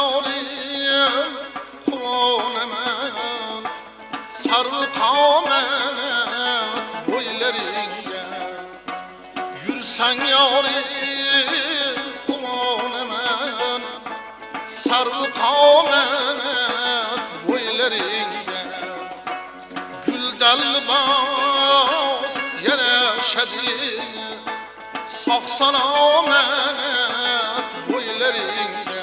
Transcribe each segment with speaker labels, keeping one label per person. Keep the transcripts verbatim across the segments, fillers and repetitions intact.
Speaker 1: yorim quvonaman sarvi qomat bo'ylaringga yursang yorim quvonaman sarvi qomat bo'ylaringga guldalbos yarashadi sog' salomat bo'ylaringga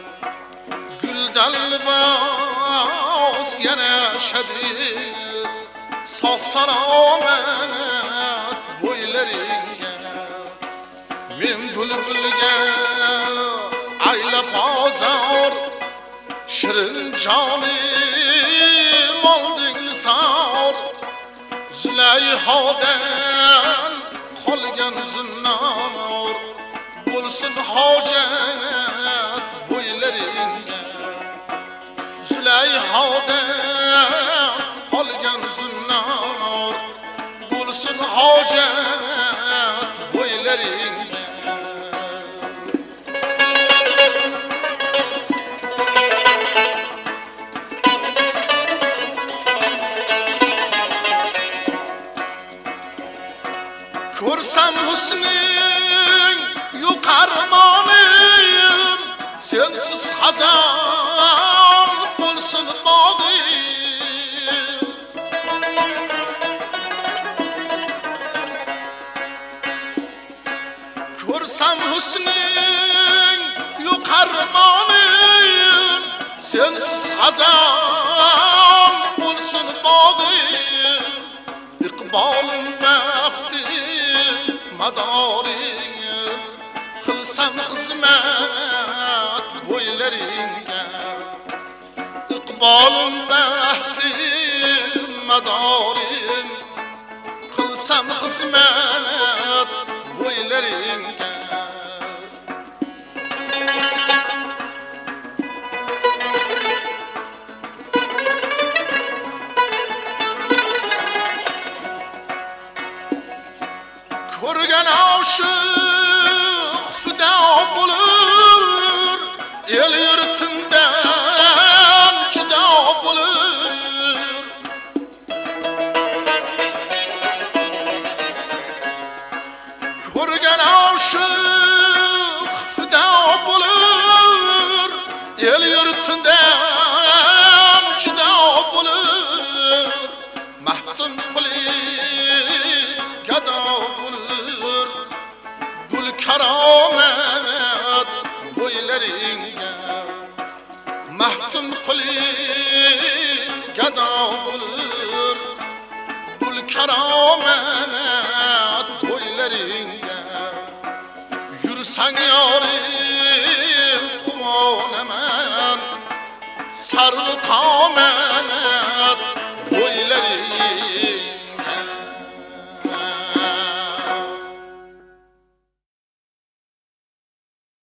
Speaker 1: guldalbos yarashadi sog' salomat bo'ylaringga men bulbulga aylab ozor shirin jonim olding sor Zulayhodan qolgan zinnor bo'lsin hojat bo'ylaringga Zulayhodan qolgan zinnor bo'lsin hojat bo'ylaringga ko'rsam husning yo'q armonim sensiz xazon bo'lsin bog'im ko'rsam husning yo'q armonim sensiz xazon bo'lsin bog'im iqbolim baxtim madoring qilsam xizmat bo'ylaringga iqbolim baxtim madoring qilsam xizmat bo'ylaringga ko'rgan oshiq fido bo'lur el yurtimdan judo bo'lur ko'rgan oshiq fido bo'lur el yurtimdan judo bo'lur maftun qiling gado bo'lur gul karomat bo'ylaringga maftun qiling gado bo'lur gul karomat bo'ylaringga yursang yorim quvonaman sarvi qomat